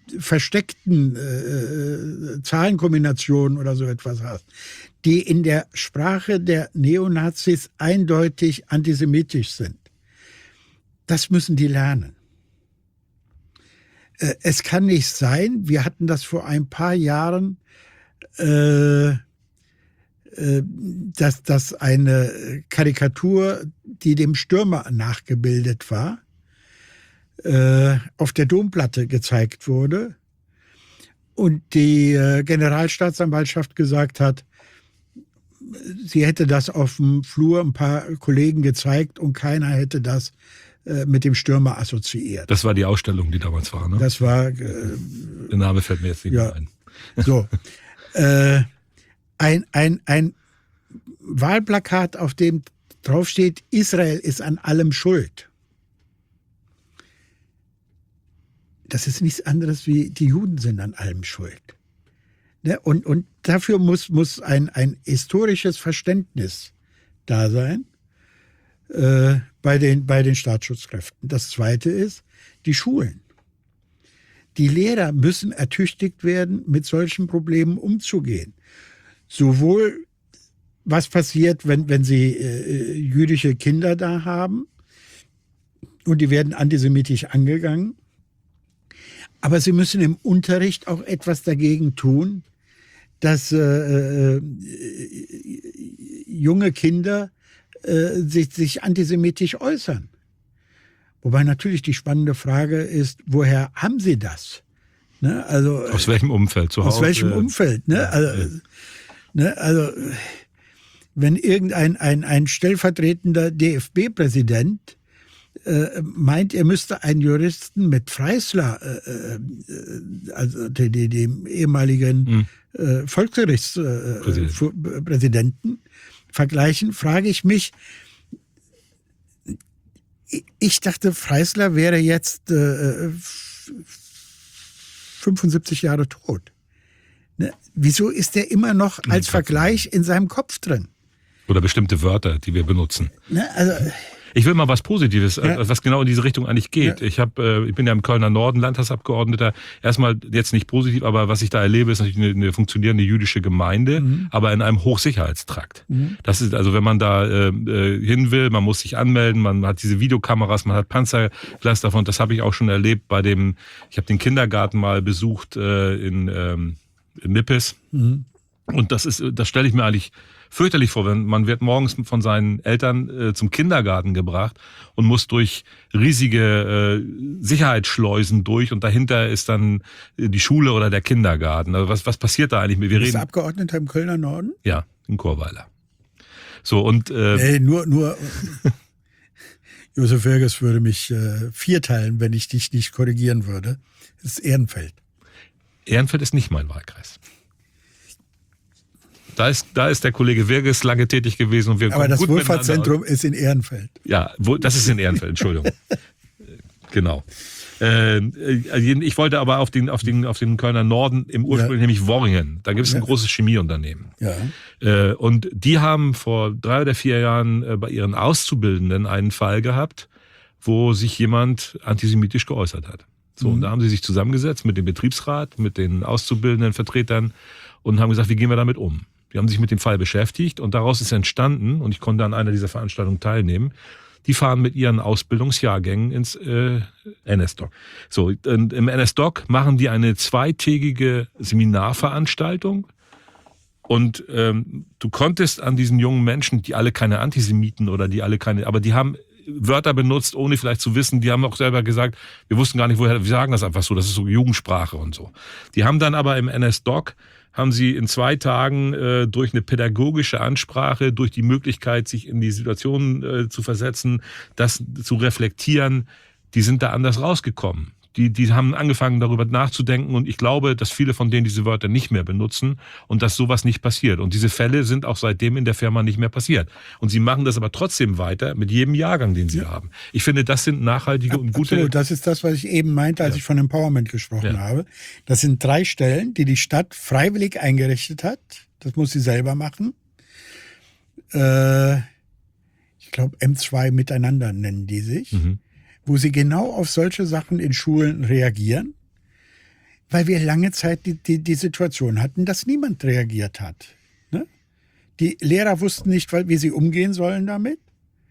versteckten Zahlenkombinationen oder so etwas hast, die in der Sprache der Neonazis eindeutig antisemitisch sind. Das müssen die lernen. Es kann nicht sein, wir hatten das vor ein paar Jahren, dass eine Karikatur, die dem Stürmer nachgebildet war, auf der Domplatte gezeigt wurde und die Generalstaatsanwaltschaft gesagt hat, sie hätte das auf dem Flur ein paar Kollegen gezeigt und keiner hätte das mit dem Stürmer assoziiert. Das war die Ausstellung, die damals war, ne? Das war... der Name fällt mir jetzt nicht mehr ein. So. Ein Wahlplakat, auf dem draufsteht, Israel ist an allem schuld. Das ist nichts anderes wie, die Juden sind an allem schuld. Ne? Und dafür muss ein historisches Verständnis da sein, bei den Staatsschutzkräften. Das Zweite ist, die Schulen. Die Lehrer müssen ertüchtigt werden, mit solchen Problemen umzugehen. Sowohl, was passiert, wenn sie jüdische Kinder da haben und die werden antisemitisch angegangen, aber sie müssen im Unterricht auch etwas dagegen tun, dass junge Kinder sich antisemitisch äußern. Wobei natürlich die spannende Frage ist, woher haben sie das? Ne? Also, aus welchem Umfeld zu Hause? Aus welchem Umfeld? Ne? Ja, also, wenn ein stellvertretender DFB-Präsident meint, er müsste einen Juristen mit Freisler, also dem ehemaligen Volksgerichtspräsidenten, vergleichen, frage ich mich, ich dachte, Freisler wäre jetzt 75 Jahre tot. Ne? Wieso ist der immer noch als Vergleich in seinem Kopf drin? Oder bestimmte Wörter, die wir benutzen. Ne? Also, ich will mal was Positives, was genau in diese Richtung eigentlich geht. Ja. Ich bin ja im Kölner Norden Landtagsabgeordneter. Erstmal jetzt nicht positiv, aber was ich da erlebe, ist natürlich eine funktionierende jüdische Gemeinde, aber in einem Hochsicherheitstrakt. Das ist also, wenn man da hin will, man muss sich anmelden, man hat diese Videokameras, man hat Panzerglas davon. Das habe ich auch schon erlebt ich habe den Kindergarten mal besucht in Nippes. Und das stelle ich mir eigentlich fürchterlich vor, wenn man wird morgens von seinen Eltern zum Kindergarten gebracht und muss durch riesige Sicherheitsschleusen durch und dahinter ist dann die Schule oder der Kindergarten. Also was passiert da eigentlich? Bist du Abgeordneter im Kölner Norden? Ja, in Chorweiler. So und nur Josef Wirges würde mich vierteilen, wenn ich dich nicht korrigieren würde. Das ist Ehrenfeld. Ehrenfeld ist nicht mein Wahlkreis. Da ist der Kollege Wirges lange tätig gewesen. Und wir aber das Wohlfahrtszentrum ist in Ehrenfeld. Ja, das ist in Ehrenfeld, Entschuldigung. Genau. Ich wollte aber auf den Kölner Norden im Ursprung, nämlich Worringen. Da gibt es ein großes Chemieunternehmen. Ja. Und die haben vor 3 oder 4 Jahren bei ihren Auszubildenden einen Fall gehabt, wo sich jemand antisemitisch geäußert hat. So, und da haben sie sich zusammengesetzt mit dem Betriebsrat, mit den auszubildenden Vertretern und haben gesagt, wie gehen wir damit um? Die haben sich mit dem Fall beschäftigt und daraus ist entstanden, und ich konnte an einer dieser Veranstaltungen teilnehmen, die fahren mit ihren Ausbildungsjahrgängen ins NS-Doc. So, und im NS-Doc machen die eine 2-tägige Seminarveranstaltung und du konntest an diesen jungen Menschen, die alle keine Antisemiten oder aber die haben Wörter benutzt, ohne vielleicht zu wissen. Die haben auch selber gesagt, wir wussten gar nicht, woher, wir sagen das einfach so, das ist so Jugendsprache und so. Die haben dann aber im NS-Doc, haben sie in 2 Tagen durch eine pädagogische Ansprache, durch die Möglichkeit, sich in die Situation zu versetzen, das zu reflektieren, die sind da anders rausgekommen. Die haben angefangen, darüber nachzudenken und ich glaube, dass viele von denen diese Wörter nicht mehr benutzen und dass sowas nicht passiert. Und diese Fälle sind auch seitdem in der Firma nicht mehr passiert. Und sie machen das aber trotzdem weiter mit jedem Jahrgang, den sie haben. Ich finde, das sind nachhaltige und gute... Absolut, das ist das, was ich eben meinte, als ich von Empowerment gesprochen habe. Das sind 3 Stellen, die Stadt freiwillig eingerichtet hat. Das muss sie selber machen. Ich glaube, M2 miteinander nennen die sich. Wo sie genau auf solche Sachen in Schulen reagieren, weil wir lange Zeit die Situation hatten, dass niemand reagiert hat. Ne? Die Lehrer wussten nicht, wie sie umgehen sollen damit.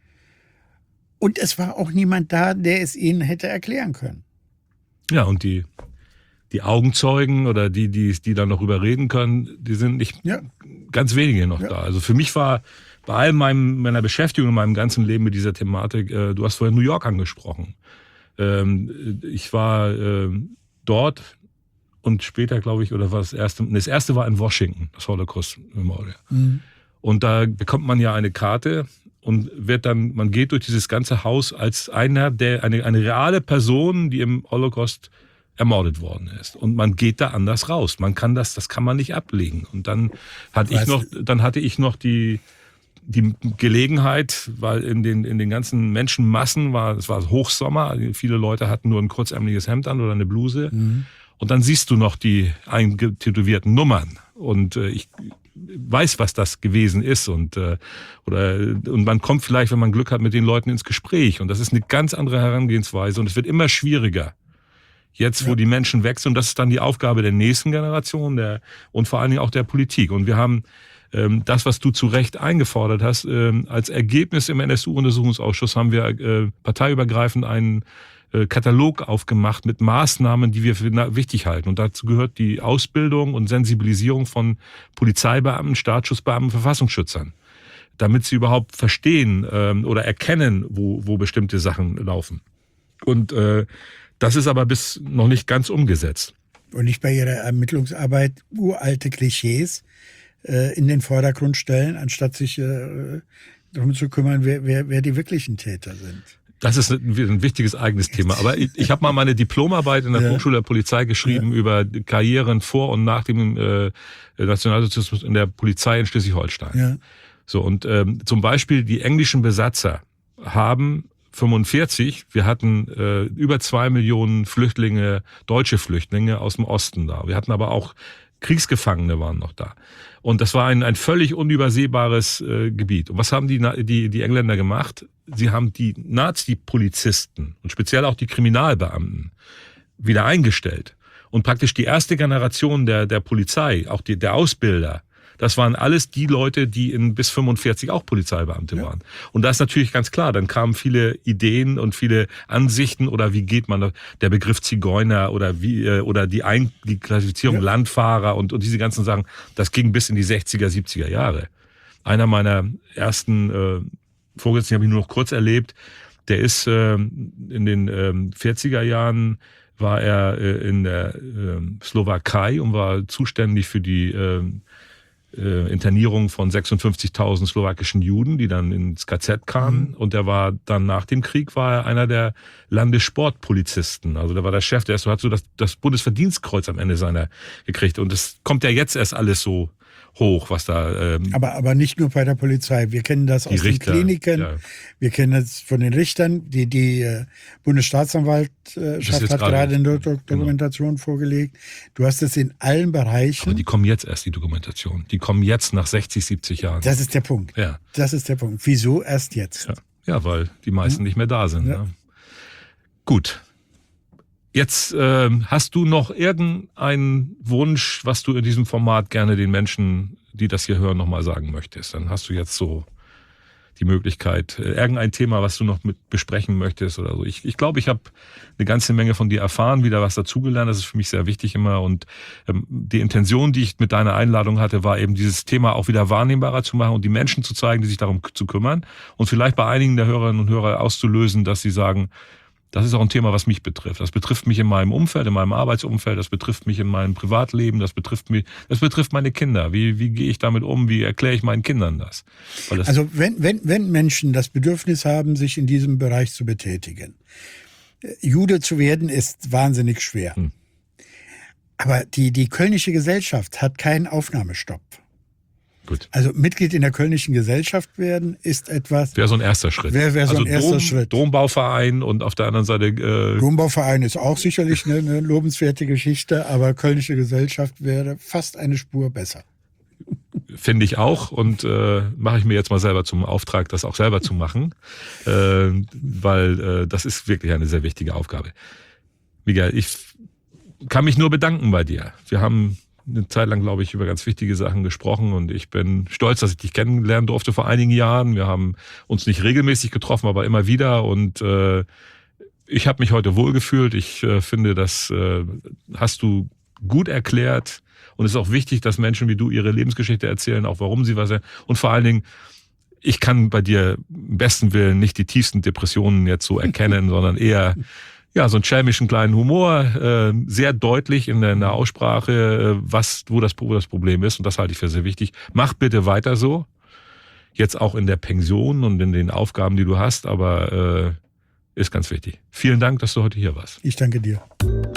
Und es war auch niemand da, der es ihnen hätte erklären können. Ja, und die Augenzeugen oder die dann noch darüber reden können, die sind nicht ganz wenige noch da. Also für mich war bei all meiner Beschäftigung in meinem ganzen Leben mit dieser Thematik, du hast vorhin New York angesprochen. Ich war dort und später, glaube ich, oder war das erste war in Washington, das Holocaust Memorial. Und da bekommt man ja eine Karte und man geht durch dieses ganze Haus als eine reale Person, die im Holocaust ermordet worden ist. Und man geht da anders raus. Man kann das kann man nicht ablegen. Und dann hatte ich noch die Gelegenheit, weil in den ganzen Menschenmassen es war Hochsommer, viele Leute hatten nur ein kurzärmeliges Hemd an oder eine Bluse. Und dann siehst du noch die eingetätowierten Nummern. Und ich weiß, was das gewesen ist. Und man kommt vielleicht, wenn man Glück hat, mit den Leuten ins Gespräch. Und das ist eine ganz andere Herangehensweise. Und es wird immer schwieriger. Jetzt, wo die Menschen wechseln, und das ist dann die Aufgabe der nächsten Generation und vor allen Dingen auch der Politik. Und wir haben das, was du zu Recht eingefordert hast, als Ergebnis im NSU-Untersuchungsausschuss haben wir parteiübergreifend einen Katalog aufgemacht mit Maßnahmen, die wir für wichtig halten. Und dazu gehört die Ausbildung und Sensibilisierung von Polizeibeamten, Staatsschutzbeamten, Verfassungsschützern, damit sie überhaupt verstehen oder erkennen, wo bestimmte Sachen laufen. Und das ist aber noch nicht ganz umgesetzt. Und nicht bei ihrer Ermittlungsarbeit uralte Klischees in den Vordergrund stellen, anstatt sich darum zu kümmern, wer die wirklichen Täter sind. Das ist ein wichtiges eigenes Thema. Aber ich habe mal meine Diplomarbeit in der Hochschule der Polizei geschrieben über Karrieren vor und nach dem Nationalsozialismus in der Polizei in Schleswig-Holstein. Ja. So, und zum Beispiel die englischen Besatzer haben 1945, wir hatten über 2 Millionen Flüchtlinge, deutsche Flüchtlinge aus dem Osten da. Wir hatten aber auch Kriegsgefangene waren noch da. Und das war ein völlig unübersehbares Gebiet. Und was haben die Engländer gemacht? Sie haben die Nazi-Polizisten und speziell auch die Kriminalbeamten wieder eingestellt. Und praktisch die erste Generation der Polizei, auch der Ausbilder, das waren alles die Leute, die bis 45 auch Polizeibeamte waren. Und da ist natürlich ganz klar, dann kamen viele Ideen und viele Ansichten oder wie geht man, der Begriff Zigeuner oder die Klassifizierung Landfahrer und diese ganzen Sachen, das ging bis in die 60er, 70er Jahre. Einer meiner ersten Vorgesetzten, habe ich nur noch kurz erlebt, der ist in den 40er Jahren war er in der Slowakei und war zuständig für die Internierung von 56.000 slowakischen Juden, die dann ins KZ kamen. Und er war dann nach dem Krieg war er einer der Landessportpolizisten. Also der war der Chef, der hat so das Bundesverdienstkreuz am Ende seiner gekriegt. Und das kommt ja jetzt erst alles so hoch, was da... Aber nicht nur bei der Polizei. Wir kennen das aus den Kliniken. Ja. Wir kennen das von den Richtern. Die Bundesstaatsanwaltschaft hat gerade eine Dokumentation vorgelegt. Du hast es in allen Bereichen. Aber die kommen jetzt erst, die Dokumentation. Die kommen jetzt nach 60, 70 Jahren. Das ist der Punkt. Ja. Das ist der Punkt. Wieso erst jetzt? Ja, weil die meisten nicht mehr da sind. Ja. Ne? Gut. Jetzt hast du noch irgendeinen Wunsch, was du in diesem Format gerne den Menschen, die das hier hören, nochmal sagen möchtest? Dann hast du jetzt so die Möglichkeit. Irgendein Thema, was du noch mit besprechen möchtest oder so. Ich glaube, ich habe eine ganze Menge von dir erfahren, wieder was dazugelernt. Das ist für mich sehr wichtig immer. Und die Intention, die ich mit deiner Einladung hatte, war eben dieses Thema auch wieder wahrnehmbarer zu machen und die Menschen zu zeigen, die sich darum zu kümmern. Und vielleicht bei einigen der Hörerinnen und Hörer auszulösen, dass sie sagen, das ist auch ein Thema, was mich betrifft. Das betrifft mich in meinem Umfeld, in meinem Arbeitsumfeld, das betrifft mich in meinem Privatleben, das betrifft meine Kinder. Wie gehe ich damit um? Wie erkläre ich meinen Kindern das? Also wenn Menschen das Bedürfnis haben, sich in diesem Bereich zu betätigen, Jude zu werden ist wahnsinnig schwer. Aber die Kölnische Gesellschaft hat keinen Aufnahmestopp. Gut. Also Mitglied in der Kölnischen Gesellschaft werden ist etwas... Wäre so ein erster Schritt. Wäre so ein erster Schritt. Dombauverein und auf der anderen Seite... Dombauverein ist auch sicherlich eine lobenswerte Geschichte, aber Kölnische Gesellschaft wäre fast eine Spur besser. Finde ich auch und mache ich mir jetzt mal selber zum Auftrag, das auch selber zu machen, weil das ist wirklich eine sehr wichtige Aufgabe. Miguel, ich kann mich nur bedanken bei dir. Wir haben eine Zeit lang, glaube ich, über ganz wichtige Sachen gesprochen und ich bin stolz, dass ich dich kennenlernen durfte vor einigen Jahren. Wir haben uns nicht regelmäßig getroffen, aber immer wieder und ich habe mich heute wohlgefühlt. Ich finde, das hast du gut erklärt und es ist auch wichtig, dass Menschen wie du ihre Lebensgeschichte erzählen, auch warum sie was und vor allen Dingen, ich kann bei dir im besten Willen nicht die tiefsten Depressionen jetzt so erkennen, sondern eher so einen schelmischen kleinen Humor, sehr deutlich in der Aussprache, wo das Problem ist. Und das halte ich für sehr wichtig. Mach bitte weiter so. Jetzt auch in der Pension und in den Aufgaben, die du hast. Aber ist ganz wichtig. Vielen Dank, dass du heute hier warst. Ich danke dir.